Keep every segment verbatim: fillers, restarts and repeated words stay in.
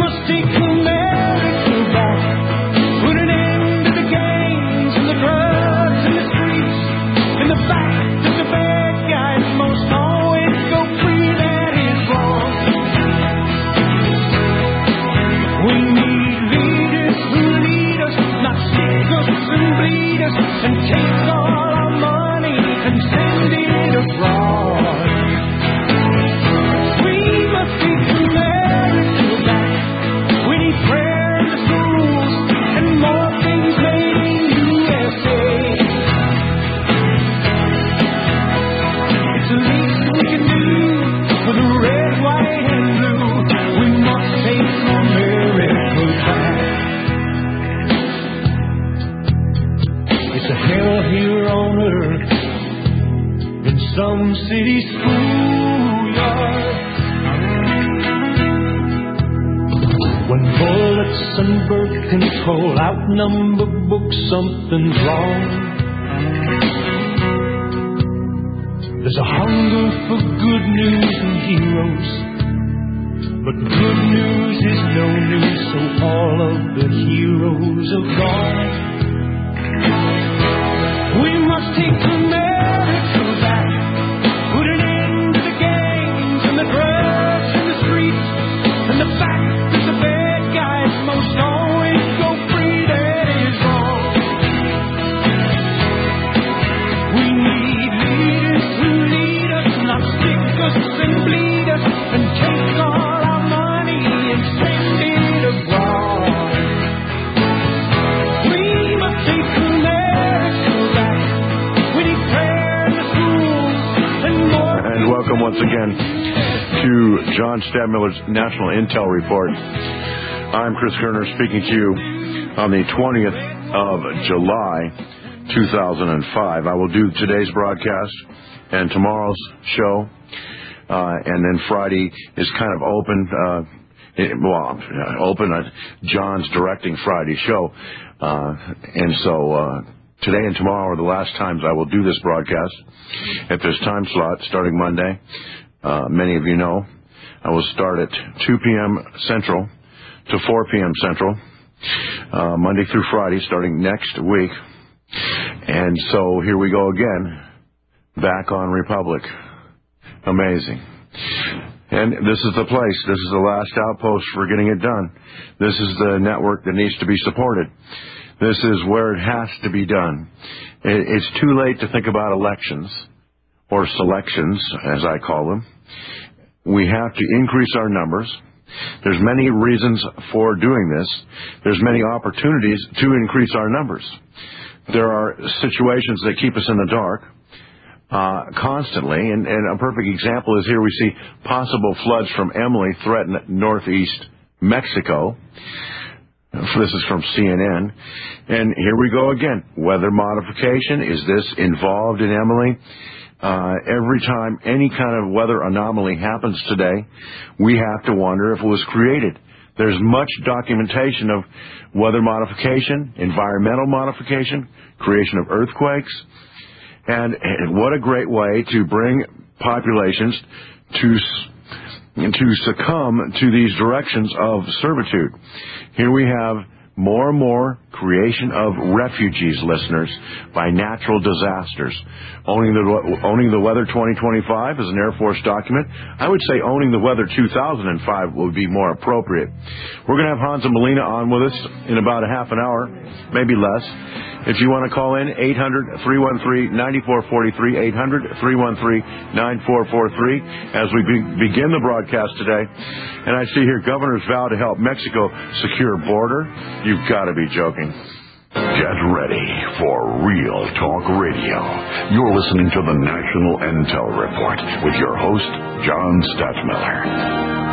Outnumber books, something's wrong. There's a hunger for good news and heroes, but good news is no news, so all of the heroes are gone. We must take America back, put an end to the gangs and the drugs and the streets, and the fact that the bad guys most always go free. And bleed us and take all our money and send it abroad. We must take America back. We need prayer in the schools and more. And welcome once again to John Stadtmiller's National Intel Report. I'm Chris Kerner speaking to you on the twentieth of July, two thousand five. I will do today's broadcast and tomorrow's show. Uh, and then Friday is kind of open, uh, it, well, open, uh, John's directing Friday show. Uh, and so, uh, today and tomorrow are the last times I will do this broadcast at this time slot starting Monday. Uh, many of you know I will start at two p.m. Central to four p.m. Central, uh, Monday through Friday starting next week. And so here we go again, back on Republic. Amazing. And this is the place. This is the last outpost for getting it done. This is the network that needs to be supported. This is where it has to be done. It's too late to think about elections or selections, as I call them. We have to increase our numbers. There's many reasons for doing this. There's many opportunities to increase our numbers. There are situations that keep us in the dark. Uh, constantly, and, and a perfect example is here we see possible floods from Emily threaten northeast Mexico. This is from C N N. And here we go again. Weather modification. Is this involved in Emily? Uh, every time any kind of weather anomaly happens today, we have to wonder if it was created. There's much documentation of weather modification, environmental modification, creation of earthquakes. And, and what a great way to bring populations to to succumb to these directions of servitude. Here we have more and more creation of refugees, listeners, by natural disasters. Owning the owning the weather twenty twenty-five is an Air Force document. I would say owning the weather two thousand five would be more appropriate. We're going to have Hans and Melina on with us in about a half an hour, maybe less. If you want to call in, eight hundred, three one three, nine four four three, eight hundred, three one three, nine four four three, as we be- begin the broadcast today. And I see here, governors vow to help Mexico secure border. You've got to be joking. Get ready for Real Talk Radio. You're listening to the National Intel Report with your host, John Stadtmiller.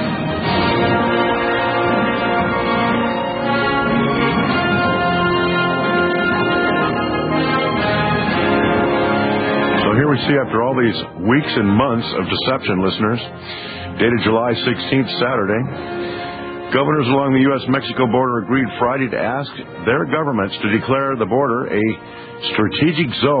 Here we see, after all these weeks and months of deception, listeners, dated July sixteenth, Saturday, governors along the U S Mexico border agreed Friday to ask their governments to declare the border a strategic zone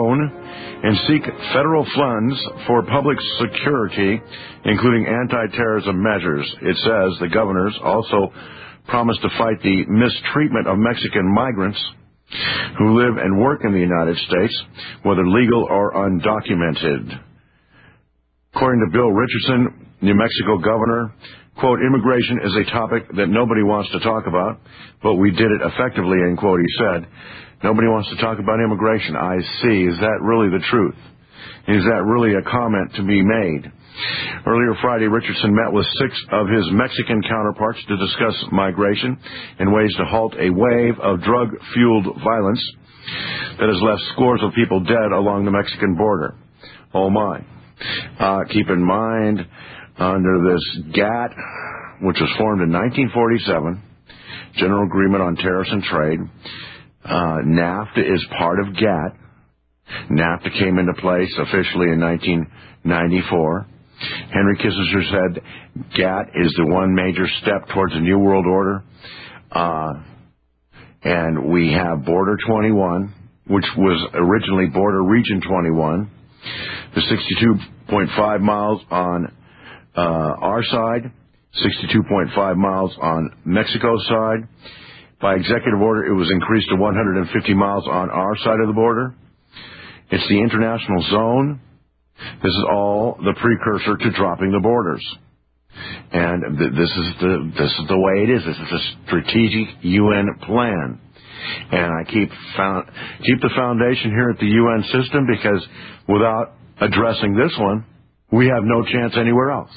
and seek federal funds for public security, including anti-terrorism measures. It says the governors also promised to fight the mistreatment of Mexican migrants who live and work in the United States, whether legal or undocumented. According to Bill Richardson, New Mexico governor, quote, immigration is a topic that nobody wants to talk about, but we did it effectively, end quote, he said. Nobody wants to talk about immigration. I see. Is that really the truth? Is that really a comment to be made? Earlier Friday, Richardson met with six of his Mexican counterparts to discuss migration and ways to halt a wave of drug-fueled violence that has left scores of people dead along the Mexican border. Oh, my. Uh, keep in mind, under this G A T T, which was formed in nineteen forty-seven, General Agreement on Tariffs and Trade, uh, NAFTA is part of G A T T. NAFTA came into place officially in nineteen ninety-four. Henry Kissinger said G A T T is the one major step towards a new world order. Uh, and we have Border twenty-one, which was originally Border Region twenty-one, the sixty-two point five miles on uh, our side, sixty-two point five miles on Mexico's side. By executive order, it was increased to one hundred fifty miles on our side of the border. It's the international zone. This is all the precursor to dropping the borders. And th- this is the this is the way it is. This is a strategic U N plan. And I keep found, keep the foundation here at the U N system, because without addressing this one, we have no chance anywhere else.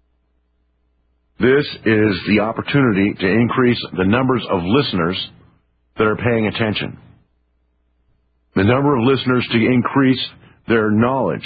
This is the opportunity to increase the numbers of listeners that are paying attention. The number of listeners to increase their knowledge,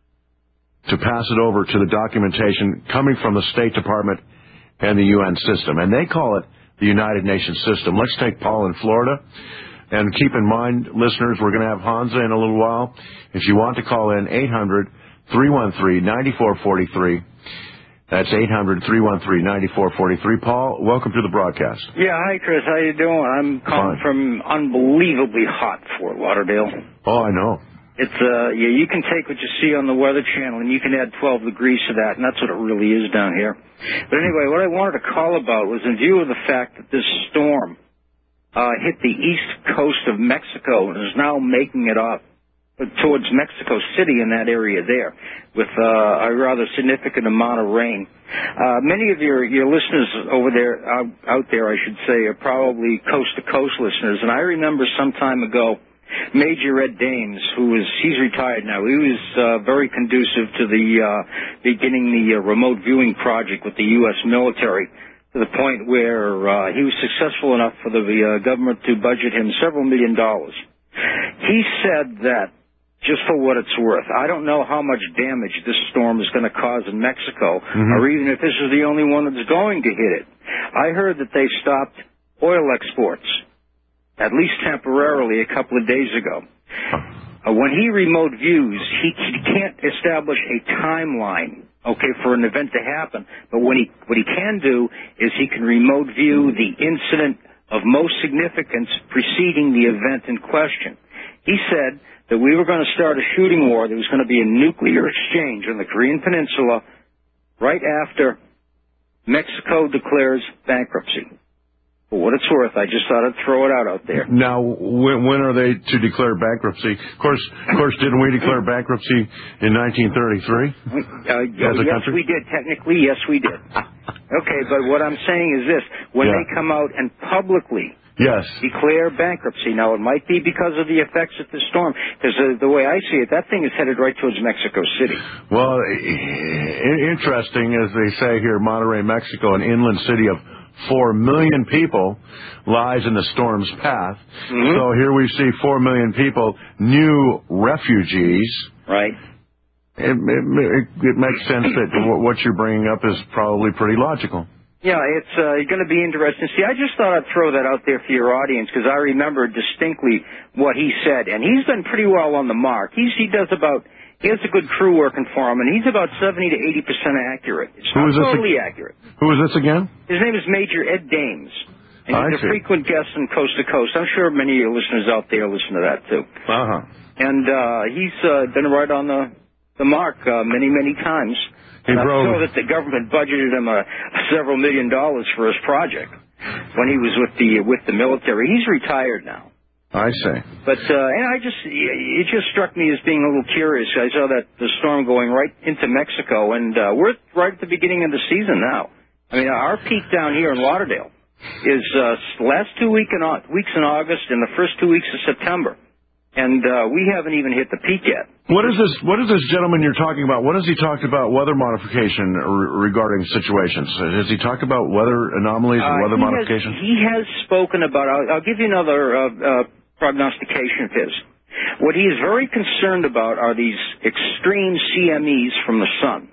to pass it over to the documentation coming from the State Department and the U N system. And they call it the United Nations system. Let's take Paul in Florida. And keep in mind, listeners, we're going to have Hansa in a little while. If you want to call in, eight hundred, three one three, nine four four three. That's eight hundred, three one three, nine four four three. Paul, welcome to the broadcast. Yeah, hi, Chris. How you doing? I'm calling Fine. from unbelievably hot Fort Lauderdale. Oh, I know. It's uh, yeah. You can take what you see on the Weather Channel, and you can add twelve degrees to that, and that's what it really is down here. But anyway, what I wanted to call about was in view of the fact that this storm uh, hit the east coast of Mexico and is now making it up towards Mexico City in that area there, with uh, a rather significant amount of rain. Uh, many of your, your listeners over there, out, out there, I should say, are probably coast-to-coast listeners. And I remember some time ago, Major Ed Dames, who is, he's retired now, he was uh, very conducive to the uh, beginning the uh, remote viewing project with the U S military, to the point where uh, he was successful enough for the uh, government to budget him several million dollars. He said that, just for what it's worth, I don't know how much damage this storm is going to cause in Mexico, mm-hmm. or even if this is the only one that's going to hit it. I heard that they stopped oil exports, at least temporarily, a couple of days ago. Uh, when he remote views, he, he can't establish a timeline, okay, for an event to happen. But when he, what he can do is he can remote view the incident of most significance preceding the event in question. He said that we were going to start a shooting war. There was going to be a nuclear exchange on the Korean Peninsula right after Mexico declares bankruptcy. For what it's worth, I just thought I'd throw it out out there. Now, when, when are they to declare bankruptcy? Of course, of course, didn't we declare bankruptcy in nineteen thirty-three? Uh, yes, country? we did. Technically, yes, we did. Okay, but what I'm saying is this. When yeah. they come out and publicly yes. declare bankruptcy, now it might be because of the effects of the storm, because uh, the way I see it, that thing is headed right towards Mexico City. Well, interesting, as they say here, Monterrey, Mexico, an inland city of four million people, lies in the storm's path. Mm-hmm. So here we see four million people, new refugees. Right. It, it, it, it makes sense that what you're bringing up is probably pretty logical. Yeah, it's uh, going to be interesting. See, I just thought I'd throw that out there for your audience, because I remember distinctly what he said, and he's done pretty well on the mark. He's, he does about, he has a good crew working for him, and he's about seventy to eighty percent accurate. It's not totally ag- accurate. Who is this again? His name is Major Ed Dames, and he's I a see. frequent guest on Coast to Coast. I'm sure many of your listeners out there listen to that, too. Uh-huh. and uh, he's uh, been right on the the mark uh, many, many times. He and I drove. know that the government budgeted him uh, several million dollars for his project when he was with the with the military. He's retired now. I see. But uh, and I just it just struck me as being a little curious. I saw that the storm going right into Mexico, and uh, we're right at the beginning of the season now. I mean, our peak down here in Lauderdale is uh, last two week in, weeks in August and the first two weeks of September, and uh, we haven't even hit the peak yet. What is this? What is this gentleman you're talking about? What has he talked about weather modification re- regarding situations? Has he talked about weather anomalies and Uh, weather he modification? Has, he has spoken about. I'll, I'll give you another uh, uh, prognostication of his. What he is very concerned about are these extreme C M Es from the sun.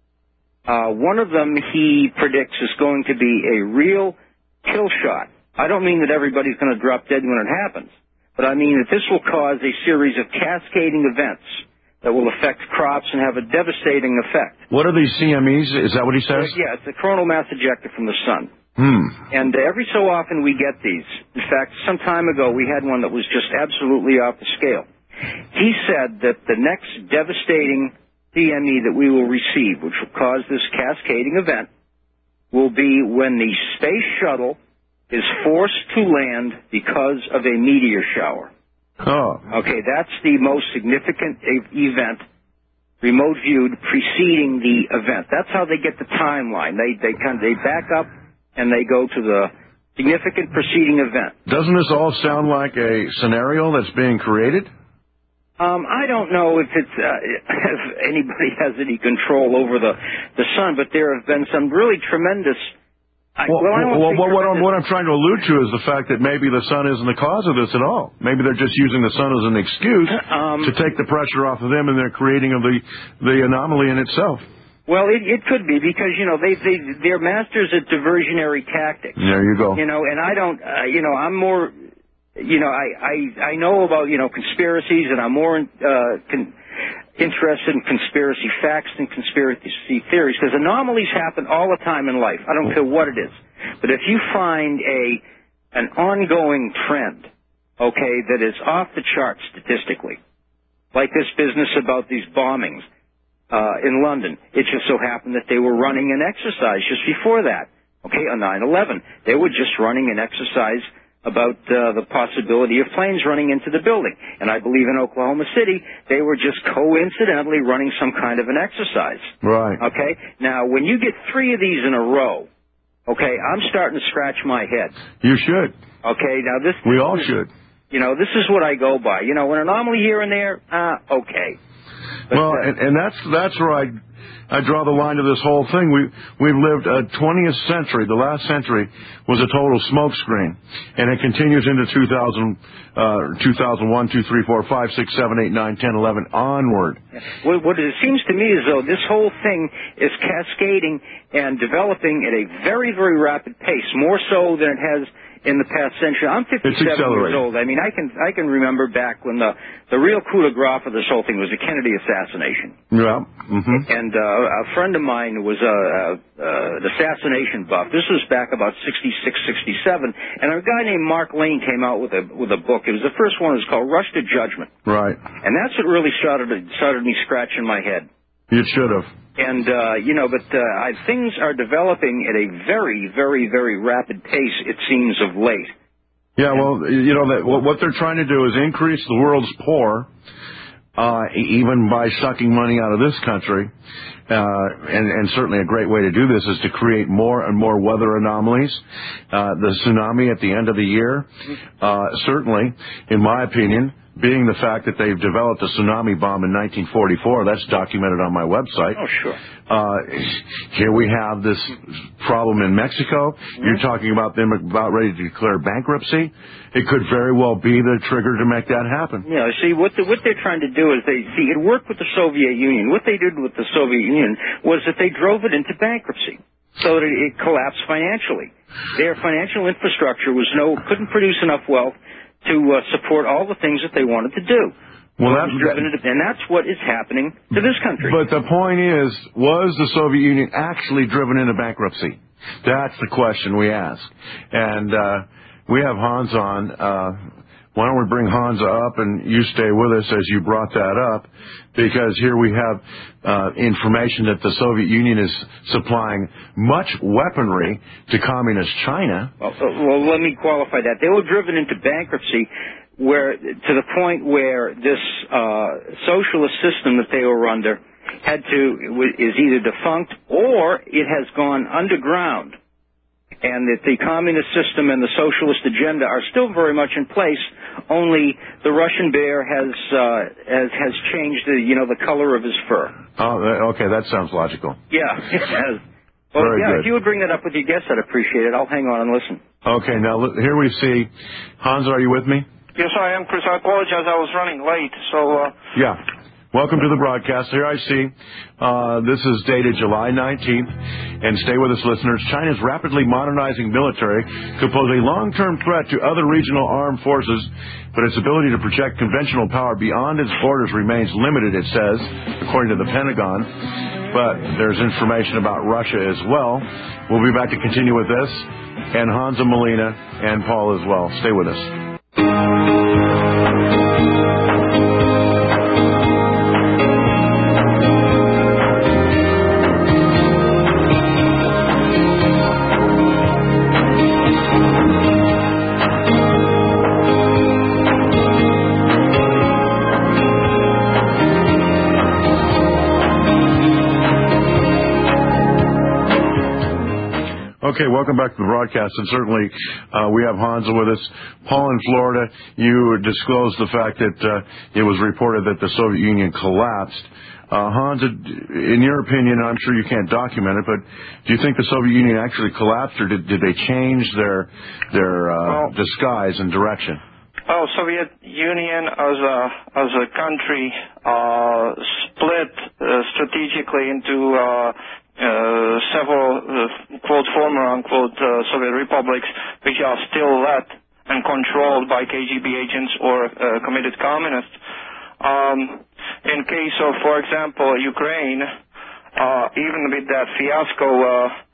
Uh, one of them he predicts is going to be a real kill shot. I don't mean that everybody's going to drop dead when it happens, but I mean that this will cause a series of cascading events that will affect crops and have a devastating effect. What are these C M Es? Is that what he says? Uh, yeah, it's a coronal mass ejecta from the sun. Hmm. And every so often we get these. In fact, some time ago we had one that was just absolutely off the scale. He said that the next devastating C M E that we will receive, which will cause this cascading event, will be when the space shuttle is forced to land because of a meteor shower. Oh. Okay, that's the most significant e- event, remote viewed, preceding the event. That's how they get the timeline. They they kind of, they back up and they go to the significant preceding event. Doesn't this all sound like a scenario that's being created? Um, I don't know if it's uh, if anybody has any control over the the sun, but there have been some really tremendous. I, Well, well, I don't well, think what, what, I'm, tremendous- what I'm trying to allude to is the fact that maybe the sun isn't the cause of this at all. Maybe they're just using the sun as an excuse Um, to take the pressure off of them and their creating of the the anomaly in itself. Well, it, it could be because you know they they they're masters at diversionary tactics. There you go. You know, and I don't. Uh, you know, I'm more. You know, I, I I know about you know conspiracies, and I'm more uh, con- interested in conspiracy facts than conspiracy theories because anomalies happen all the time in life. I don't care what it is, but if you find a an ongoing trend, okay, that is off the charts statistically, like this business about these bombings. Uh, in London. It just so happened that they were running an exercise just before that, okay, on nine eleven. They were just running an exercise about uh, the possibility of planes running into the building. And I believe in Oklahoma City, they were just coincidentally running some kind of an exercise. Right. Okay? Now, when you get three of these in a row, okay, I'm starting to scratch my head. You should. Okay, now this... We all should. You know, this is what I go by. You know, an anomaly here and there, uh, okay. But, well, uh, and, and that's that's where I I draw the line to this whole thing. We we've lived a twentieth century. The last century was a total smokescreen, and it continues into two thousand, uh, two thousand one, two, three, four, five, six, seven, eight, nine, ten, eleven onward. What, what it seems to me is though this whole thing is cascading and developing at a very very rapid pace, more so than it has in the past century. I'm fifty-seven years old. I mean, I can I can remember back when the the real coup de grace for this whole thing was the Kennedy assassination. Yeah. Mm-hmm. And uh, a friend of mine was a, a, a an assassination buff. This was back about sixty-six, sixty-seven, and a guy named Mark Lane came out with a with a book. It was the first one. It was called Rush to Judgment. Right. And that's what really started started me scratching my head. You should have. And, uh, you know, but uh, I, things are developing at a very, very, very rapid pace, it seems, of late. Yeah, well, you know, that what they're trying to do is increase the world's poor, uh, even by sucking money out of this country. Uh, and, and certainly a great way to do this is to create more and more weather anomalies. Uh, the tsunami at the end of the year, uh, certainly, in my opinion, being the fact that they've developed a tsunami bomb in nineteen forty-four, that's documented on my website. Oh, sure. Uh, here we have this problem in Mexico. Mm-hmm. You're talking about them about ready to declare bankruptcy. It could very well be the trigger to make that happen. Yeah, see, what, the, what they're trying to do is they, see, it worked with the Soviet Union. What they did with the Soviet Union was that they drove it into bankruptcy so that it collapsed financially. Their financial infrastructure was no, couldn't produce enough wealth to uh, support all the things that they wanted to do. Well, that's, driven into, and that's what is happening to this country. But the point is, was the Soviet Union actually driven into bankruptcy? That's the question we ask. And uh, we have Hans on. Uh, why don't we bring Hansa up and you stay with us as you brought that up, because here we have uh, information that the Soviet Union is supplying much weaponry to communist China. Well, well, let me qualify that. They were driven into bankruptcy where, to the point where this uh, socialist system that they were under had to is either defunct or it has gone underground. And that the communist system and the socialist agenda are still very much in place. Only the Russian bear has uh, has has changed the you know the color of his fur. Oh, okay, that sounds logical. Yeah, it has. Well, Very yeah, good. if you would bring that up with your guests, I'd appreciate it. I'll hang on and listen. Okay, now look, here we see Hansa. Are you with me? Yes, I am, Chris. I apologize. I was running late. So. Uh... Yeah. Welcome to the broadcast. Here I see, uh, this is dated July nineteenth, and stay with us, listeners. China's rapidly modernizing military could pose a long-term threat to other regional armed forces, but its ability to project conventional power beyond its borders remains limited, it says, according to the Pentagon. But there's information about Russia as well. We'll be back to continue with this, and Hansa Molina and Paul as well. Stay with us. Okay, welcome back to the broadcast, and certainly uh, we have Hansa with us. Paul in Florida, you disclosed the fact that uh, it was reported that the Soviet Union collapsed. Uh, Hansa, in your opinion, I'm sure you can't document it, but do you think the Soviet Union actually collapsed, or did, did they change their their uh, well, disguise and direction? Well, Soviet Union as a as a country uh, split uh, strategically into uh, Uh, several, uh, quote, former, unquote, uh, Soviet republics, which are still led and controlled by K G B agents or uh, committed communists. Um, in case of, for example, Ukraine, uh, even with that fiasco uh,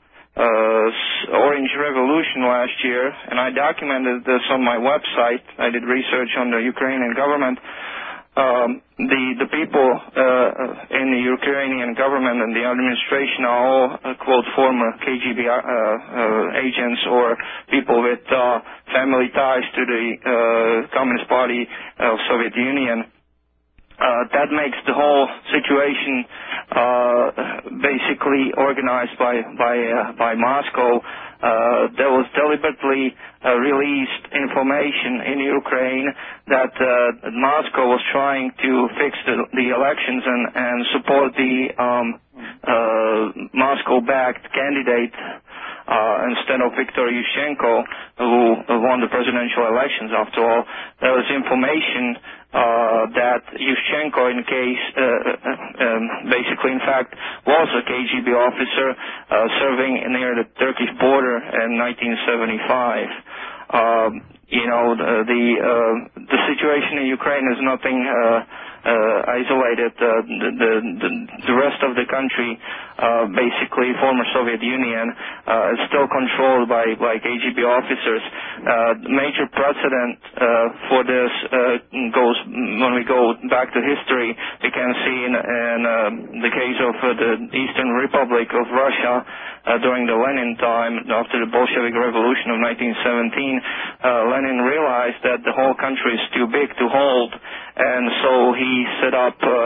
uh, Orange Revolution last year, and I documented this on my website, I did research on the Ukrainian government, Um, the the people uh, in the Ukrainian government and the administration are all, uh, quote, former K G B uh, uh, agents or people with uh, family ties to the uh, Communist Party of Soviet Union. Uh, that makes the whole situation uh, basically organized by by uh, by Moscow. Uh, there was deliberately uh, released information in Ukraine that uh, Moscow was trying to fix the, the elections and, and support the um, uh, Moscow-backed candidate uh, instead of Viktor Yushchenko, who won the presidential elections. After all, there was information Uh, that Yushchenko, in case, uh, uh, um, basically, in fact, was a K G B officer uh, serving near the Turkish border in nineteen seventy-five. Um, you know, the the, uh, the situation in Ukraine is nothing uh, uh, isolated. Uh, the, the the rest of the country, uh, basically, former Soviet Union, uh, is still controlled by by K G B officers. Uh, major precedent uh, for this uh, goes when we go back to history. We can see in, in uh, the case of uh, the Eastern Republic of Russia uh, during the Lenin time, after the Bolshevik Revolution of nineteen seventeen. Uh, Lenin realized that the whole country is too big to hold, and so he set up uh,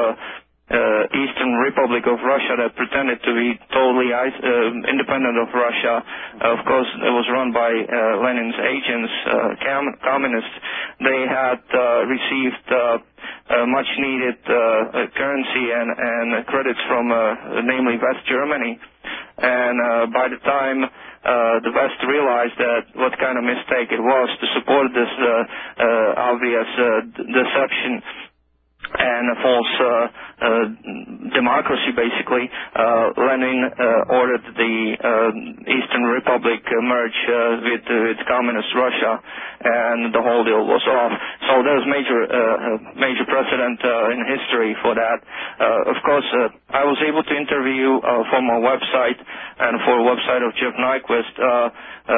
uh, Eastern Republic of Russia that pretended to be totally uh, independent of Russia. Uh, of course, it was run by uh, Lenin's agents, uh, com- communists. They had uh, received uh, uh, much-needed uh, currency and, and credits from, uh, namely, West Germany. And uh, by the time uh, the West realized that what kind of mistake it was to support this uh, uh, obvious uh, d- deception, and a false uh, uh, democracy, basically. Uh, Lenin uh, ordered the uh, Eastern Republic uh, merge uh, with, uh, with communist Russia, and the whole deal was off. So there's major uh, major precedent uh, in history for that. Uh, of course, uh, I was able to interview uh, for my website and for a website of Jeff Nyquist, uh, uh,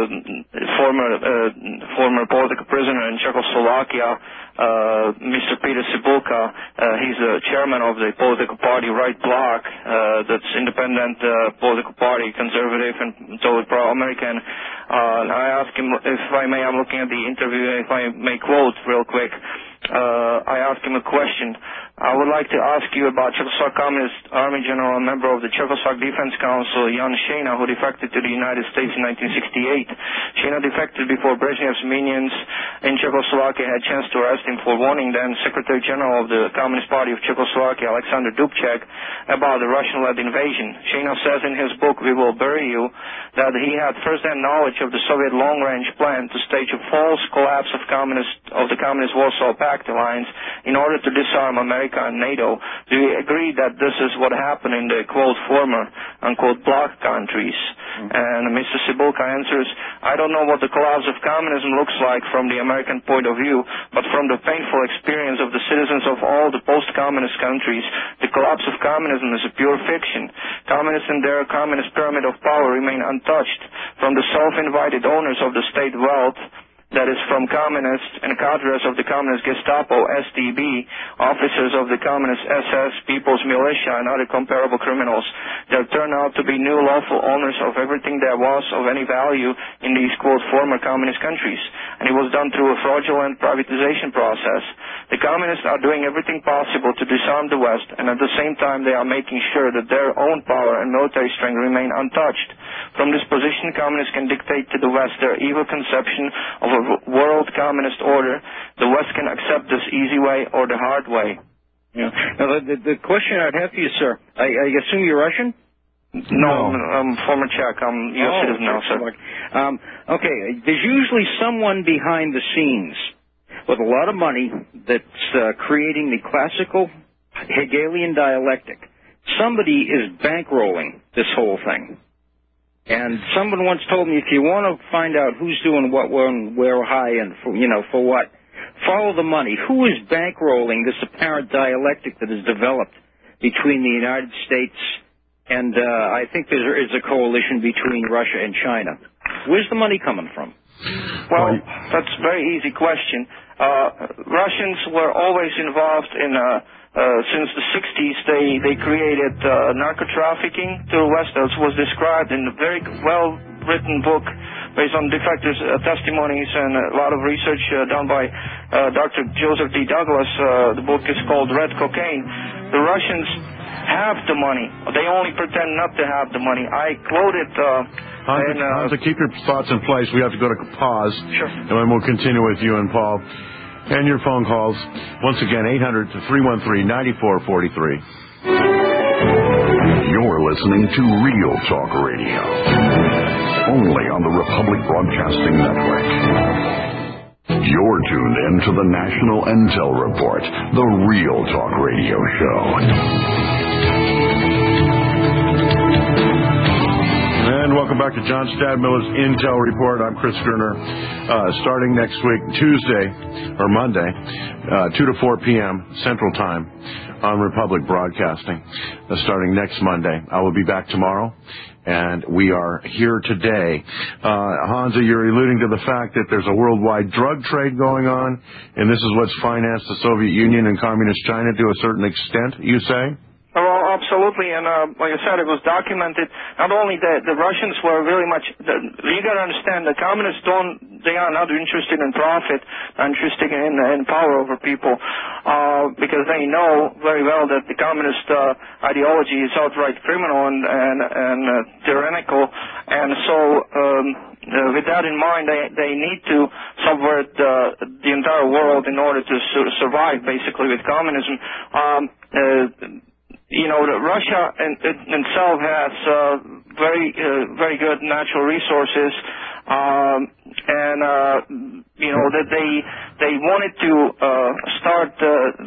former uh, former political prisoner in Czechoslovakia, uh, Mister Peter Cibulka. Uh, he's the chairman of the political party Right Bloc, uh, that's independent uh, political party, conservative and totally pro-American. Uh, and I asked him, if I may, I'm looking at the interview, if I may quote real quick. Uh, I asked him a question. I would like to ask you about Czechoslovak Communist Army General and member of the Czechoslovak Defense Council, Jan Šejna, who defected to the United States in nineteen sixty-eight. Šejna defected before Brezhnev's minions in Czechoslovakia had a chance to arrest him for warning then Secretary General of the Communist Party of Czechoslovakia, Alexander Dubček, about the Russian-led invasion. Šejna says in his book, We Will Bury You, that he had first-hand knowledge of the Soviet long-range plan to stage a false collapse of, communist, of the Communist Warsaw Pact alliance in order to disarm America and NATO. Do you agree that this is what happened in the, quote, former, unquote, bloc countries? Mm-hmm. And Mister Cibulka answers, I don't know what the collapse of communism looks like from the American point of view, but from the painful experience of the citizens of all the post-communist countries, the collapse of communism is a pure fiction. Communists and their communist pyramid of power remain untouched. From the self-invited owners of the state wealth, that is from communists and cadres of the communist Gestapo, S T B, officers of the communist S S, People's Militia, and other comparable criminals. There turn out to be new lawful owners of everything there was of any value in these, quote, former communist countries. And it was done through a fraudulent privatization process. The communists are doing everything possible to disarm the West, and at the same time they are making sure that their own power and military strength remain untouched. From this position, communists can dictate to the West their evil conception of a world communist order. The West can accept this easy way or the hard way. Yeah. Now, the, the, the question I'd have for you, sir, I, I assume you're Russian? No, I'm, I'm former Czech. I'm U S oh, citizen now, sir. Um, okay, there's usually someone behind the scenes with a lot of money that's uh, creating the classical Hegelian dialectic. Somebody is bankrolling this whole thing. And someone once told me, if you want to find out who's doing what, when, where, high, and for, you know, for what, follow the money. Who is bankrolling this apparent dialectic that is developed between the United States and uh, I think there is a coalition between Russia and China? Where's the money coming from? Well, that's a very easy question. Uh, Russians were always involved in uh, Uh, since the sixties, they, they created uh, narco-trafficking to the West, as was described in a very well-written book based on defectors' uh, testimonies and a lot of research uh, done by uh, Doctor Joseph D. Douglas. Uh, the book is called Red Cocaine. The Russians have the money. They only pretend not to have the money. I quoted... Uh, Hansa, and, uh, Hansa, keep your thoughts in place. We have to go to pause. Sure. And then we'll continue with you and Paul. And your phone calls. Once again, eight hundred, three one three, nine four four three. You're listening to Real Talk Radio. Only on the Republic Broadcasting Network. You're tuned in to the National Intel Report, the Real Talk Radio Show. And welcome back to John Stadmiller's Intel Report. I'm Chris Gerner. Uh, starting next week, Tuesday or Monday, uh, two to four p.m. Central Time on Republic Broadcasting. Uh, starting next Monday. I will be back tomorrow, and we are here today. Uh, Hansa, you're alluding to the fact that there's a worldwide drug trade going on, and this is what's financed the Soviet Union and Communist China to a certain extent, you say? Well, absolutely, and uh, like I said, it was documented. Not only that, the Russians were very much. The, you got to understand, the communists don't. They are not interested in profit, not interested in, in power over people, uh, because they know very well that the communist uh, ideology is outright criminal and and, and uh, tyrannical, and so. Um, Uh, with that in mind, they, they need to subvert uh, the entire world in order to su- survive, basically, with communism. Um, uh, you know, Russia in, in itself has uh, very, uh, very good natural resources, um, and uh, you know that they they wanted to uh, start uh, the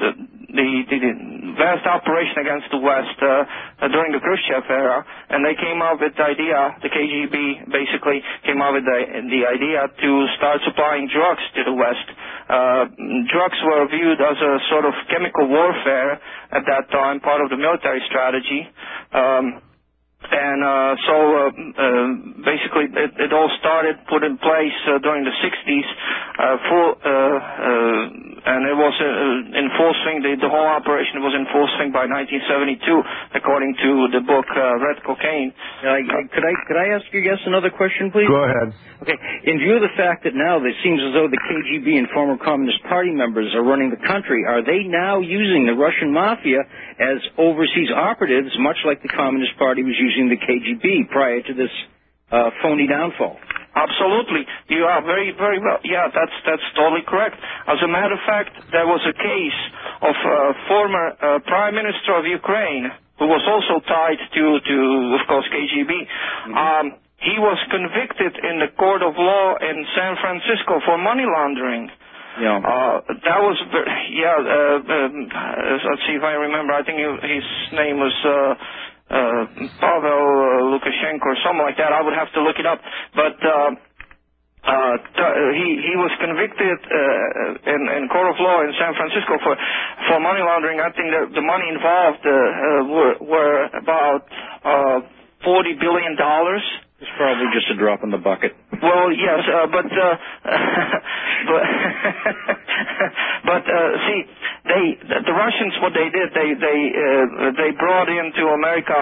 the, the vast operation against the West uh, during the Khrushchev era, and they came up with the idea, the K G B basically came up with the, the idea to start supplying drugs to the West. Uh, drugs were viewed as a sort of chemical warfare at that time, part of the military strategy. Um, And uh, so uh, uh, basically it, it all started, put in place uh, during the sixties, uh, full, uh, uh, and it was uh, in full swing, the, the whole operation was in full swing by nineteen seventy-two, according to the book uh, Red Cocaine. Uh, could I could I ask you guys another question, please? Go ahead. Okay. In view of the fact that now it seems as though the K G B and former Communist Party members are running the country, are they now using the Russian mafia as overseas operatives, much like the Communist Party was using the K G B prior to this uh, phony downfall? Absolutely. You are very, very well. Yeah, that's that's totally correct. As a matter of fact, there was a case of a former uh, Prime Minister of Ukraine who was also tied to, to of course, K G B. Mm-hmm. Um, he was convicted in the court of law in San Francisco for money laundering. Yeah. Uh, that was, very, yeah, uh, um, let's see if I remember. I think his name was uh, uh, Pavel Lukashenko or something like that. I would have to look it up. But uh, uh, he, he was convicted uh, in, in court of law in San Francisco for, for money laundering. I think that the money involved uh, uh, were, were about uh, forty billion dollars. It's probably just a drop in the bucket. Well, yes, uh, but uh, but, but uh, see, they the Russians, what they did, they they uh, they brought into America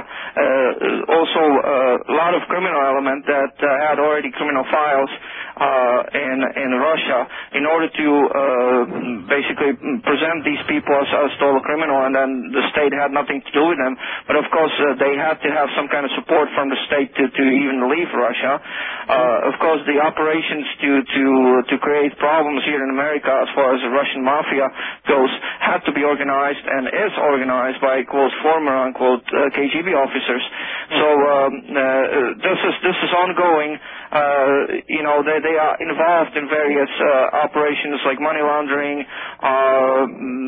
uh, also uh, a lot of criminal element that uh, had already criminal files uh, in in Russia in order to uh, basically present these people as, as total criminal, and then the state had nothing to do with them. But of course, uh, they had to have some kind of support from the state to to even leave Russia. Uh, of course, the operations to to to create problems here in America, as far as the Russian mafia goes, had to be organized and is organized by quote former unquote uh, K G B officers. So um, uh, this is this is ongoing. Uh, you know, they they are involved in various uh, operations like money laundering, uh,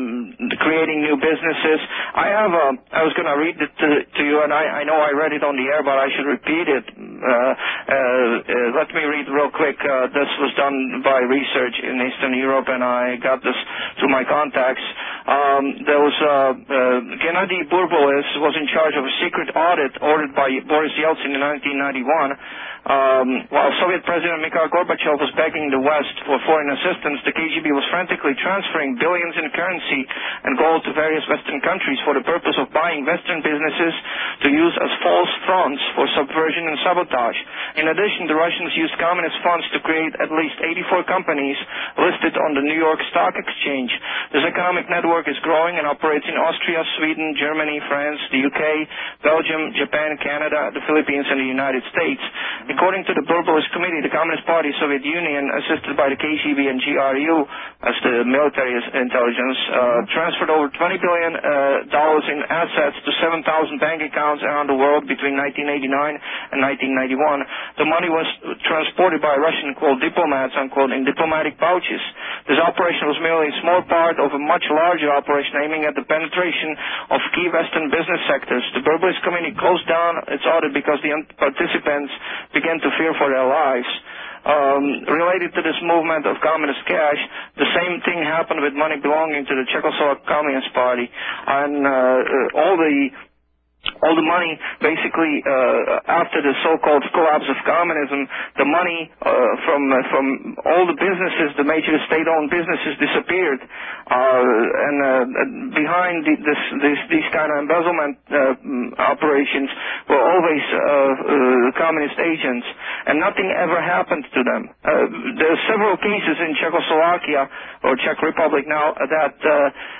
creating new businesses. I have a. I was going to read it to, to you, and I, I know I read it on the air, but I should repeat it. Uh, uh, uh, let me read real quick. Uh, this was done by research in Eastern Europe, and I got this through my contacts. Um, there was uh, uh, Gennady Burbulis was in charge of a secret audit ordered by Boris Yeltsin in nineteen ninety-one. Um, while Soviet President Mikhail Gorbachev was begging the West for foreign assistance, the K G B was frantically transferring billions in currency and gold to various Western countries for the purpose of buying Western businesses to use as false fronts for subversion and sabotage. In addition, the Russians used communist funds to create at least eighty-four companies listed on the New York Stock Exchange. This economic network is growing and operates in Austria, Sweden, Germany, France, the U K, Belgium, Japan, Canada, the Philippines, and the United States. According to the Burbulis Committee, the Communist Party Soviet Union, assisted by the K G B and G R U as the military intelligence, uh, transferred over twenty billion dollars uh, in assets to seven thousand bank accounts around the world between nineteen eighty-nine and nineteen ninety-one. The money was transported by Russian, quote, diplomats, unquote, in diplomatic pouches. This operation was merely a small part of a much larger operation aiming at the penetration of key Western business sectors. The Burbulis Committee closed down its audit because the participants began to fear for their lives. Um, related to this movement of communist cash, the same thing happened with money belonging to the Czechoslovak Communist Party, and uh, uh, all the all the money, basically, uh, after the so-called collapse of communism, the money uh, from uh, from all the businesses, the major state-owned businesses, disappeared. Uh, and uh, behind the, this, this, these kind of embezzlement uh, operations were always uh, uh, communist agents, and nothing ever happened to them. Uh, there are several cases in Czechoslovakia, or Czech Republic now, that uh,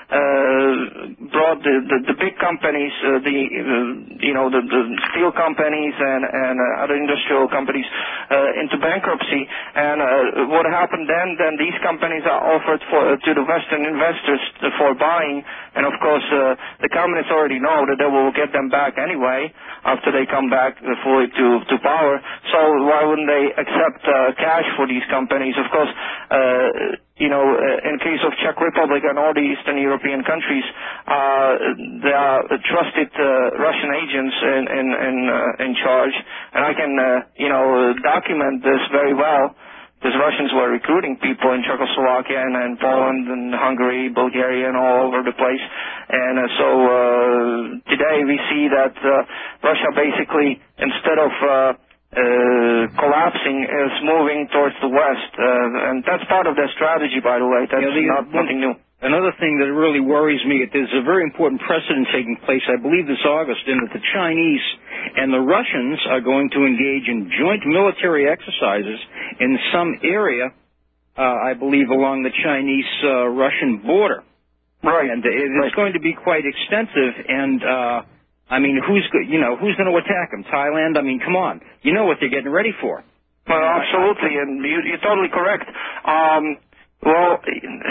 uh, brought the, the, the big companies, uh, the you know, the, the steel companies and, and uh, other industrial companies uh, into bankruptcy. And uh, what happened then, then these companies are offered for, uh, to the Western investors for buying. And, of course, uh, the communists already know that they will get them back anyway after they come back fully to, to power. So why wouldn't they accept uh, cash for these companies? Of course, uh, you know, uh, in case of Czech Republic and all the Eastern European countries, uh, there are trusted uh, Russian agents in in in, uh, in charge, and I can, uh, you know, document this very well. Because Russians were recruiting people in Czechoslovakia and, and Poland and Hungary, Bulgaria, and all over the place. And uh, so uh, today we see that uh, Russia basically, instead of uh, uh, collapsing, is moving towards the West. Uh, and that's part of their strategy, by the way. That's yeah, the, not nothing new. Another thing that really worries me, there's a very important precedent taking place, I believe this August, in that the Chinese and the Russians are going to engage in joint military exercises in some area, uh, I believe, along the Chinese-Russian uh, border. Right. And it's right. going to be quite extensive, and, uh, I mean, who's, you know, who's going to attack them? Thailand? I mean, come on. You know what they're getting ready for. Well, absolutely, and you, you're totally correct. Um, Well,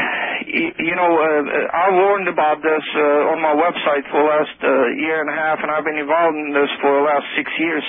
you know, uh, I warned about this uh, on my website for the last uh, year and a half, and I've been involved in this for the last six years.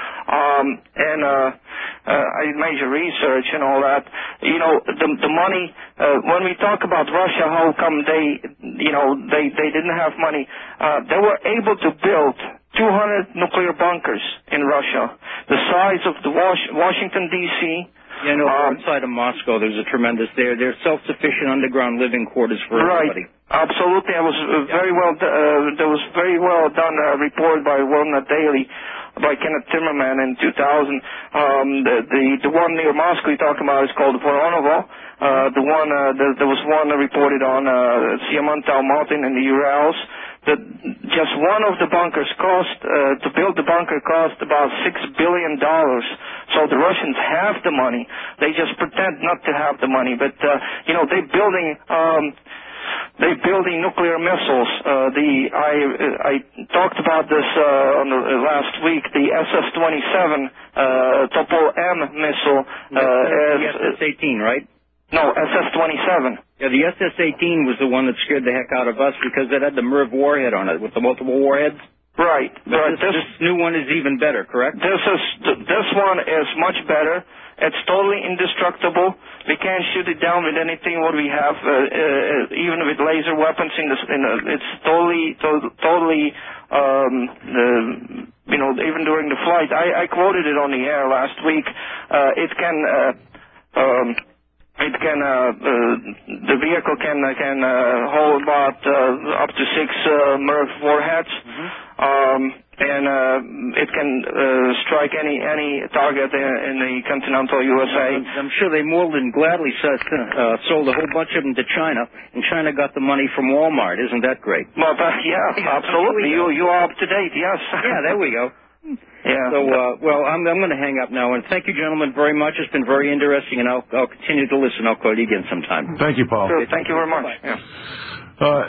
Um, and uh, uh, I did major research and all that. You know, the, the money, uh, when we talk about Russia, how come they, you know, they, they didn't have money? Uh, they were able to build two hundred nuclear bunkers in Russia, the size of the Was- Washington, D C, You know, um, outside of Moscow, there's a tremendous, they're, they're self-sufficient underground living quarters for right. everybody. Absolutely. I was uh, very well, uh, there was very well done a report by World Daily by Kenneth Timmerman in two thousand. Um, the, the, the one near Moscow you're talking about is called Voronovo. Uh, the one, uh, the, there was one reported on, uh, Siamantal Mountain in the Urals. That just one of the bunkers cost, uh, to build the bunker cost about six billion dollars. So the Russians have the money. They just pretend not to have the money. But, uh, you know, they're building, um, they're building nuclear missiles. Uh, the, I, uh, I talked about this, uh, on the uh, last week, the S S twenty-seven, uh, Topol M missile, uh, the as, S S eighteen, right? No, S S twenty-seven. Yeah, the S S eighteen was the one that scared the heck out of us because it had the M I R V warhead on it with the multiple warheads. Right. But right. This, this new one is even better, correct? This is this one is much better. It's totally indestructible. We can't shoot it down with anything what we have, uh, uh, even with laser weapons. In the, in the, it's totally, to, totally, um, uh, you know, even during the flight. I, I quoted it on the air last week. Uh, it can. Uh, um, It can, uh, uh, the vehicle can uh, can uh, hold about uh, up to six uh, M I R V warheads, mm-hmm. um, and uh, it can uh, strike any any target in, in the continental U S A. I'm, I'm sure they more than gladly uh, sold a whole bunch of them to China, and China got the money from Walmart. Isn't that great? Well, uh, yeah, absolutely. You you are up to date. Yes. Yeah, there we go. Yeah. So, uh, well, I'm, I'm going to hang up now. And thank you, gentlemen, very much. It's been very interesting, and I'll, I'll continue to listen. I'll call you again sometime. Thank you, Paul. Sure. Thank you very much. Yeah. Uh,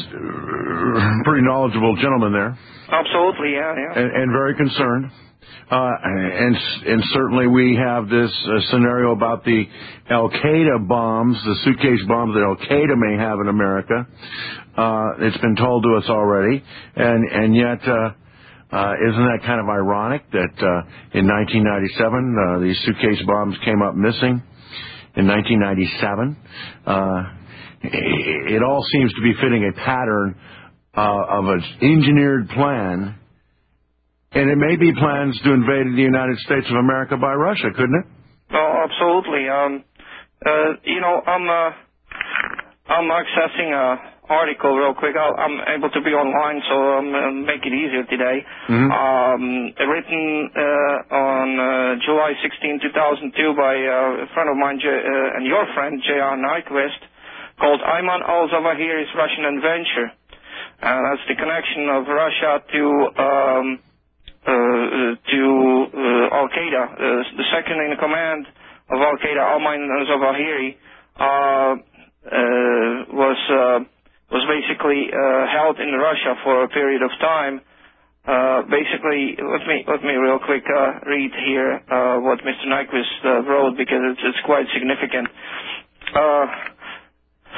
pretty knowledgeable gentleman there. Absolutely, yeah, yeah. And, and very concerned. Uh, and, and certainly we have this uh, scenario about the Al-Qaeda bombs, the suitcase bombs that Al-Qaeda may have in America. Uh, it's been told to us already. And, and yet... Uh, Uh, isn't that kind of ironic that uh, in nineteen ninety-seven uh, these suitcase bombs came up missing? In nineteen ninety-seven, uh, it, it all seems to be fitting a pattern uh, of an engineered plan, and it may be plans to invade the United States of America by Russia, couldn't it? Oh, absolutely. Um, uh, you know, I'm uh, I'm accessing a article real quick. I'll, I'm able to be online, so I'm uh, make it easier today. Mm-hmm. Um, written uh, on uh, July sixteenth, two thousand two by uh, a friend of mine, J- uh, and your friend, J R Nyquist, called Ayman al-Zawahiri's Russian Adventure. And that's the connection of Russia to um, uh, to uh, Al-Qaeda. Uh, the second in command of Al-Qaeda, Ayman al-Zawahiri, uh, uh, was... Uh, was basically uh, held in Russia for a period of time. Uh, basically, let me let me real quick uh, read here uh, what Mister Nyquist uh, wrote, because it's, it's quite significant. Uh,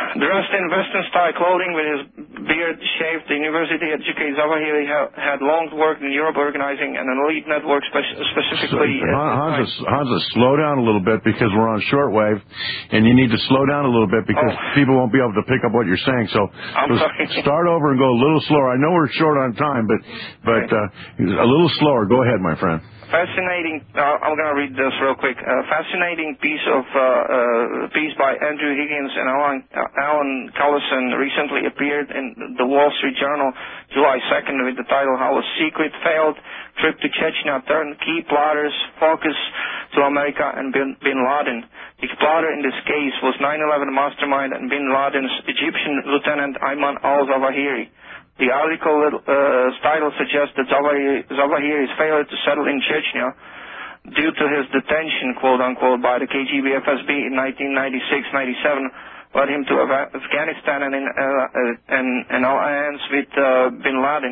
Dressed in Western-style clothing with his beard shaved, the university-educated Zawahiri ha- had long worked in Europe organizing an elite network spe- specifically... So, Hansa, Hansa, slow down a little bit because we're on shortwave, and you need to slow down a little bit because oh. people won't be able to pick up what you're saying. So, so start over and go a little slower. I know we're short on time, but, but uh, a little slower. Go ahead, my friend. Fascinating, uh, I'm going to read this real quick. Uh, fascinating piece of uh, uh, piece by Andrew Higgins and Alan, uh, Alan Collison recently appeared in the Wall Street Journal July second with the title How a Secret Failed Trip to Chechnya Turned Key Plotters Focus to America and Bin, Bin Laden. The plotter in this case was nine eleven mastermind and Bin Laden's Egyptian Lieutenant Ayman al-Zawahiri. The article uh, title suggests that Zawahiri, Zawahiri's failure to settle in Chechnya due to his detention, quote-unquote, by the K G B F S B in nineteen ninety-six ninety-seven led him to Afghanistan and in uh, and, and alliance with uh, Bin Laden.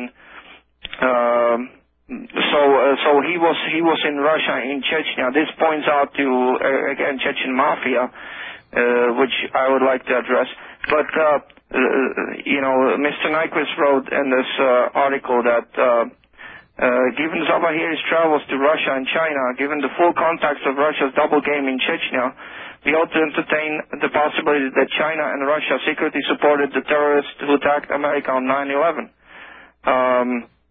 Uh, so, uh, so he was he was in Russia in Chechnya. This points out to uh, again Chechen mafia, uh, which I would like to address. But uh, uh, you know, Mister Nyquist wrote in this uh, article that uh, uh, given Zawahiri's travels to Russia and China, given the full context of Russia's double game in Chechnya, we ought to entertain the possibility that China and Russia secretly supported the terrorists who attacked America on nine eleven. Um,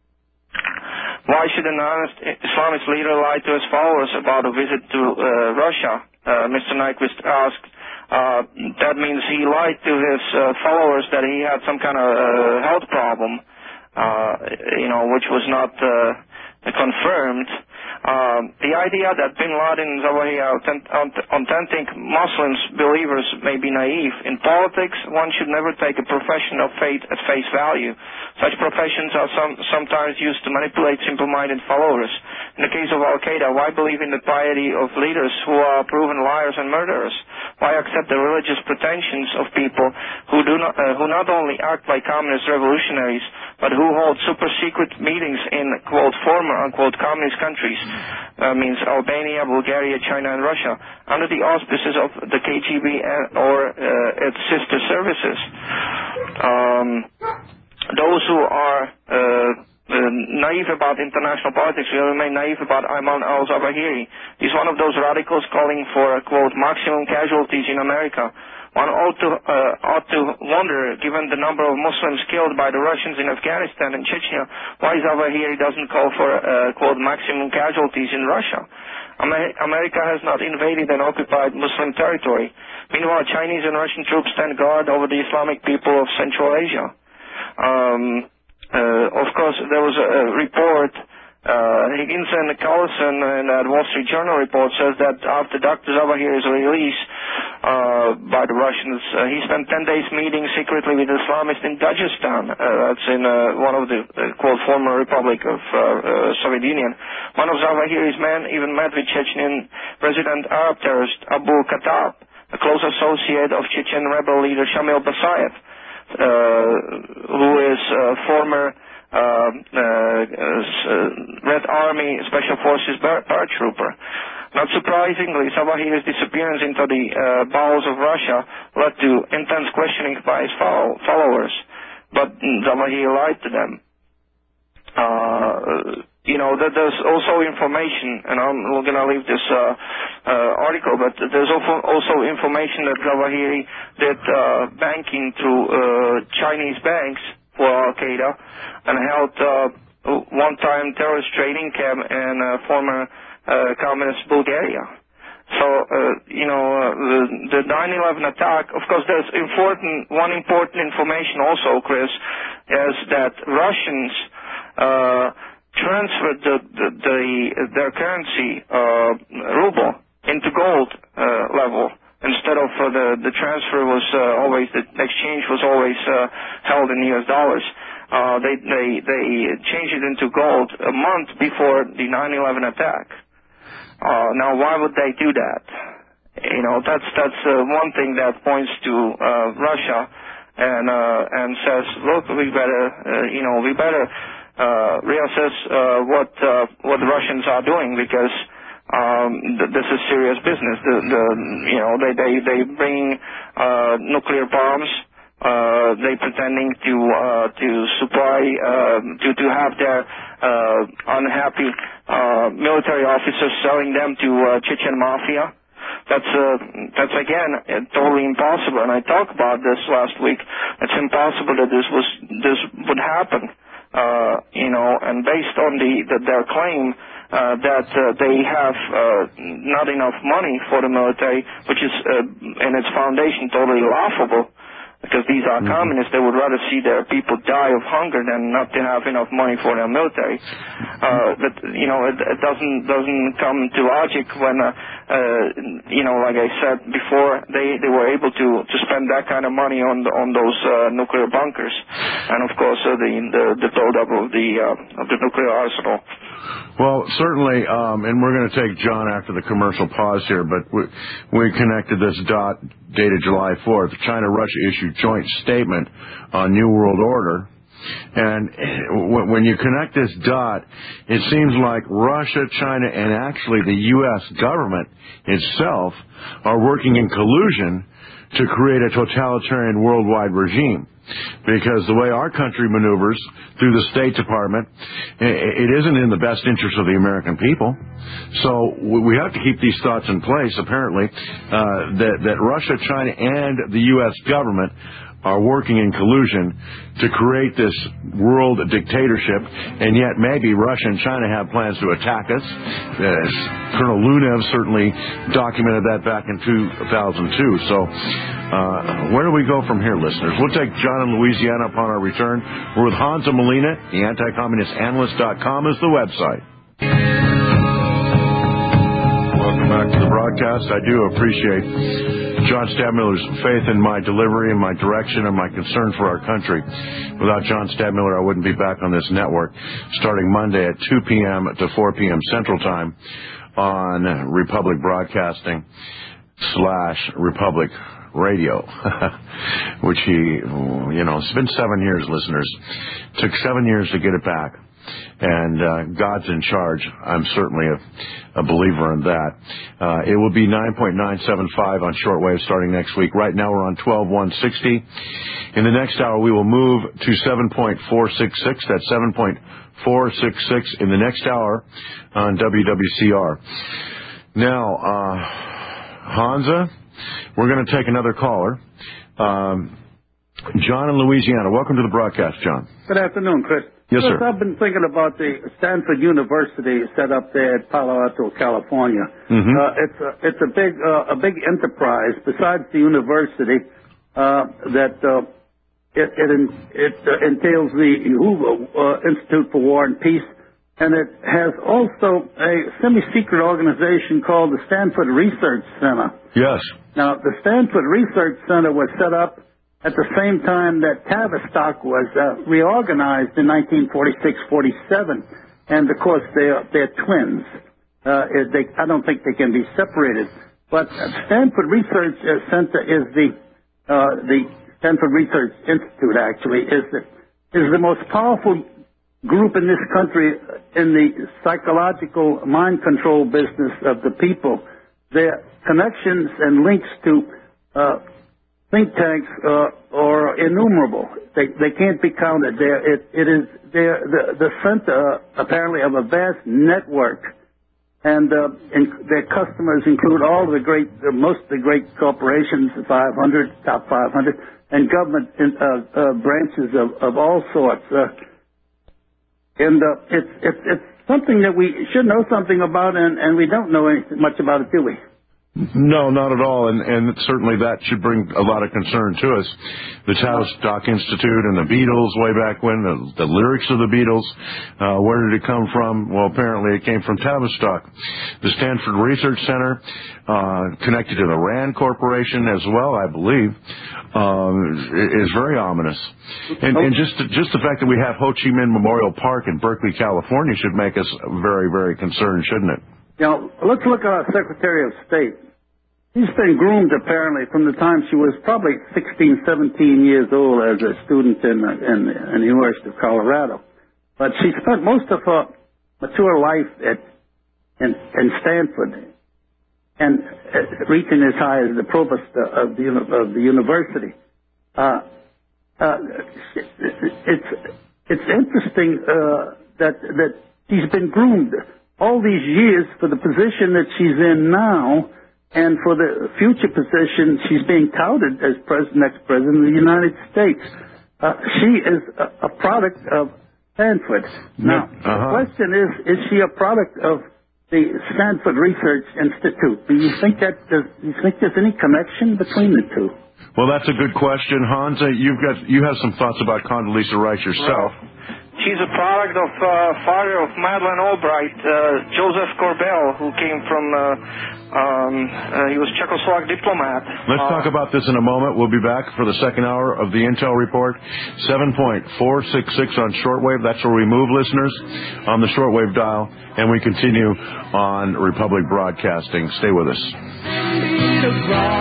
why should an honest Islamist leader lie to his followers about a visit to uh, Russia? Uh, Mister Nyquist asked. Uh, that means he lied to his uh, followers that he had some kind of uh, health problem, uh, you know, which was not uh, confirmed. Uh, the idea that Bin Laden and Zawahiri are authentic Muslims, believers, may be naive. In politics, one should never take a profession of faith at face value. Such professions are some, sometimes used to manipulate simple-minded followers. In the case of Al-Qaeda, why believe in the piety of leaders who are proven liars and murderers? Why accept the religious pretensions of people who do not, uh, who not only act like communist revolutionaries, but who hold super-secret meetings in, quote, former, unquote, communist countries? Uh, means Albania, Bulgaria, China, and Russia, under the auspices of the K G B or uh, its sister services. Um, those who are uh, uh, naive about international politics will remain naive about Ayman al-Zawahiri. He's one of those radicals calling for, quote, maximum casualties in America. One ought to, uh, ought to wonder, given the number of Muslims killed by the Russians in Afghanistan and Chechnya, why Zawahiri doesn't call for, uh, quote, maximum casualties in Russia. Amer- America has not invaded and occupied Muslim territory. Meanwhile, Chinese and Russian troops stand guard over the Islamic people of Central Asia. Um, uh, of course, there was a, a report. Uh, Higgins and Collison in that Wall Street Journal report says that after Doctor Zawahiri's release uh, by the Russians, uh, he spent ten days meeting secretly with Islamists in Dagestan. Uh, that's in uh, one of the, uh, quote, former Republic of uh, uh, Soviet Union. One of Zawahiri's men even met with Chechen President Arab terrorist Abu Khattab, a close associate of Chechen rebel leader Shamil Basayev, uh, who is uh, former Uh, uh, uh, Red Army Special Forces paratrooper. Not surprisingly, Zawahiri's disappearance into the uh, bowels of Russia led to intense questioning by his follow- followers. But Zawahiri lied to them. Uh, you know, that there's also information, and I'm going to leave this uh, uh, article, but there's also, also information that Zawahiri did uh, banking through uh, Chinese banks for Al-Qaeda and held uh, one-time terrorist trading camp in uh, former uh, communist Bulgaria. So, uh, you know, uh, the, the nine eleven attack, of course, there's important, one important information also, Chris, is that Russians uh, transferred the, the, the, their currency, uh, ruble, into gold uh, level. Instead of uh, the the transfer was uh, always the exchange was always uh, held in U S dollars. Uh, they they they changed it into gold a month before the nine eleven attack. Uh, now, why would they do that? You know, that's that's uh, one thing that points to uh, Russia and uh, and says, look, we better uh, you know we better uh, reassess uh, what uh, what the Russians are doing, because um, th- this is serious business. The, the you know they they they bring uh, nuclear bombs. Uh, they pretending to uh, to supply uh, to to have their uh, unhappy uh, military officers selling them to uh, Chechen mafia. That's uh, that's again uh, totally impossible. And I talked about this last week. It's impossible that this was this would happen. Uh, you know, and based on the, the their claim uh, that uh, they have uh, not enough money for the military, which is uh, in its foundation totally laughable. Because these are mm-hmm. communists, they would rather see their people die of hunger than not to have enough money for their military. Uh, but you know, it, it doesn't doesn't come to logic when, uh, uh, you know, like I said before, they, they were able to, to spend that kind of money on the, on those uh, nuclear bunkers, and of course uh, the the the buildup of the uh, of the nuclear arsenal. Well, certainly, um, and we're going to take John after the commercial pause here, but we, we connected this dot dated July fourth. China-Russia issued joint statement on New World Order. And when you connect this dot, it seems like Russia, China, and actually the U S government itself are working in collusion to create a totalitarian worldwide regime. Because the way our country maneuvers through the State Department, it isn't in the best interest of the American people. So we have to keep these thoughts in place, apparently, uh, that, that Russia, China, and the U S government are working in collusion to create this world dictatorship, and yet maybe Russia and China have plans to attack us. As Colonel Lunev certainly documented that back in two thousand two. So uh, where do we go from here, listeners? We'll take John in Louisiana upon our return. We're with Hansa Molina. The anti communist analyst dot com is the website. Welcome back to the broadcast. I do appreciate John Stadtmiller's faith in my delivery and my direction and my concern for our country. Without John Stadtmiller, I wouldn't be back on this network starting Monday at two p.m. to four p.m. Central Time on Republic Broadcasting slash Republic Radio, which he, you know, it's been seven years, listeners. It took seven years to get it back. And uh, God's in charge. I'm certainly a, a believer in that. Uh, it will be nine point nine seven five on shortwave starting next week. Right now we're on twelve one sixty. In the next hour we will move to seven point four six six. That's seven point four six six in the next hour on W W C R. Now, uh, Hansa, we're going to take another caller. Um, John in Louisiana. Welcome to the broadcast, John. Good afternoon, Chris. Yes, Chris, sir. I've been thinking about the Stanford University set up there at Palo Alto, California. Mm-hmm. Uh, it's a it's a big uh, a big enterprise. Besides the university, uh, that uh, it it, it uh, entails the Hoover uh, Institute for War and Peace, and it has also a semi-secret organization called the Stanford Research Center. Yes. Now, the Stanford Research Center was set up at the same time that Tavistock was uh, reorganized in nineteen forty-six forty-seven, and of course they're they're twins. Uh, they, I don't think they can be separated. But Stanford Research Center is the uh, the Stanford Research Institute actually is the is the most powerful group in this country in the psychological mind control business of the people. Their connections and links to uh, think tanks uh, are innumerable. They they can't be counted. They're, it it is they're the the center uh, apparently of a vast network, and, uh, and their customers include all the great uh, most of the great corporations, the five hundred top five hundred, and government uh, uh, branches of, of all sorts. Uh, and uh, it's it's it's something that we should know something about, and, and we don't know anything much about it, do we? No, not at all, and, and certainly that should bring a lot of concern to us. The Tavistock Institute and the Beatles way back when, the, the lyrics of the Beatles, uh, where did it come from? Well, apparently it came from Tavistock. The Stanford Research Center, uh, connected to the RAND Corporation as well, I believe, um, is very ominous. And, and just just the fact that we have Ho Chi Minh Memorial Park in Berkeley, California should make us very, very concerned, shouldn't it? Now, let's look at our Secretary of State. She's been groomed, apparently, from the time she was probably sixteen, seventeen years old as a student in, in, in the University of Colorado. But she spent most of her mature life at in, in Stanford, and uh, reaching as high as the provost of the of the university. Uh, uh, it's it's interesting uh, that that she's been groomed all these years for the position that she's in now, and for the future position she's being touted as president, next president of the United States. Uh, she is a, a product of Stanford. Now, uh-huh. the question is: is she a product of the Stanford Research Institute? Do you think that does, do you think there's any connection between the two? Well, that's a good question, Hans. Uh, you've got you have some thoughts about Condoleezza Rice yourself. Right. She's a product of uh, father of Madeleine Albright, uh, Joseph Corbel, who came from. Uh, um, uh, he was Czechoslovak diplomat. Let's uh, talk about this in a moment. We'll be back for the second hour of the Intel Report. seven point four six six on shortwave. That's where we move, listeners, on the shortwave dial, and we continue on Republic Broadcasting. Stay with us.